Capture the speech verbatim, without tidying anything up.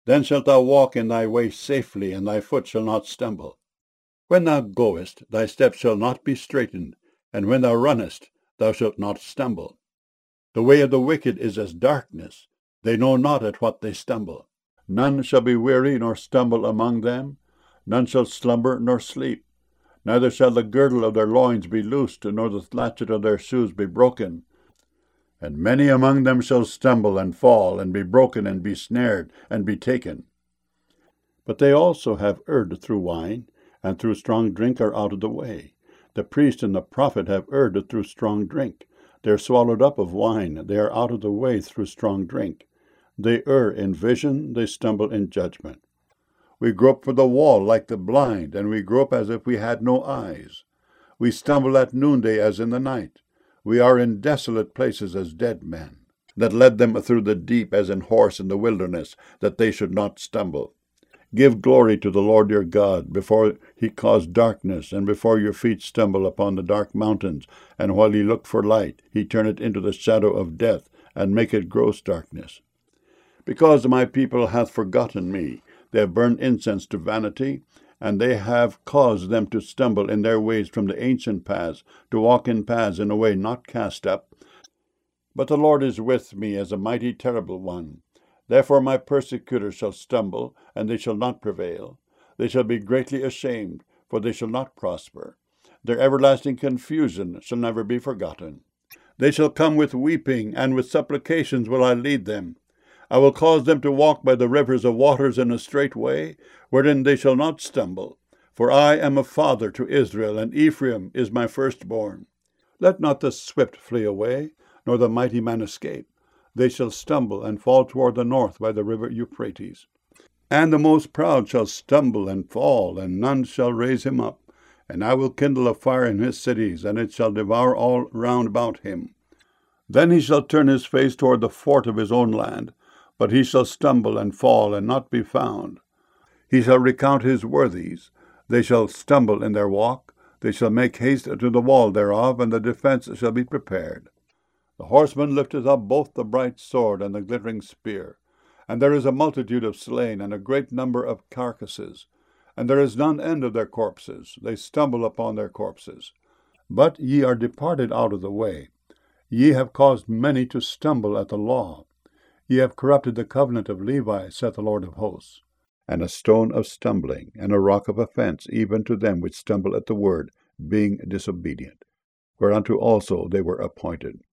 Then shalt thou walk in thy way safely, and thy foot shall not stumble. When thou goest, thy steps shall not be straitened, and when thou runnest, thou shalt not stumble. The way of the wicked is as darkness, they know not at what they stumble. None shall be weary nor stumble among them, none shall slumber nor sleep. Neither shall the girdle of their loins be loosed, nor the latchet of their shoes be broken. And many among them shall stumble and fall, and be broken, and be snared, and be taken. But they also have erred through wine, and through strong drink are out of the way. The priest and the prophet have erred through strong drink. They are swallowed up of wine, they are out of the way through strong drink. They err in vision, they stumble in judgment. We grope for the wall like the blind, and we grope as if we had no eyes. We stumble at noonday as in the night. We are in desolate places as dead men, that led them through the deep as in horse in the wilderness, that they should not stumble. Give glory to the Lord your God, before he cause darkness, and before your feet stumble upon the dark mountains. And while ye look for light, he turn it into the shadow of death, and make it gross darkness. Because my people hath forgotten me, they have burned incense to vanity, and they have caused them to stumble in their ways from the ancient paths, to walk in paths in a way not cast up. But the Lord is with me as a mighty terrible one. Therefore my persecutors shall stumble, and they shall not prevail. They shall be greatly ashamed, for they shall not prosper. Their everlasting confusion shall never be forgotten. They shall come with weeping, and with supplications will I lead them. I will cause them to walk by the rivers of waters in a straight way, wherein they shall not stumble. For I am a father to Israel, and Ephraim is my firstborn. Let not the swift flee away, nor the mighty man escape. They shall stumble and fall toward the north by the river Euphrates. And the most proud shall stumble and fall, and none shall raise him up. And I will kindle a fire in his cities, and it shall devour all round about him. Then he shall turn his face toward the fort of his own land, but he shall stumble and fall and not be found. He shall recount his worthies. They shall stumble in their walk. They shall make haste to the wall thereof, and the defense shall be prepared. The horseman lifteth up both the bright sword and the glittering spear. And there is a multitude of slain, and a great number of carcasses. And there is none end of their corpses. They stumble upon their corpses. But ye are departed out of the way. Ye have caused many to stumble at the law. Ye have corrupted the covenant of Levi, saith the Lord of hosts. And a stone of stumbling, and a rock of offense, even to them which stumble at the word, being disobedient, whereunto also they were appointed.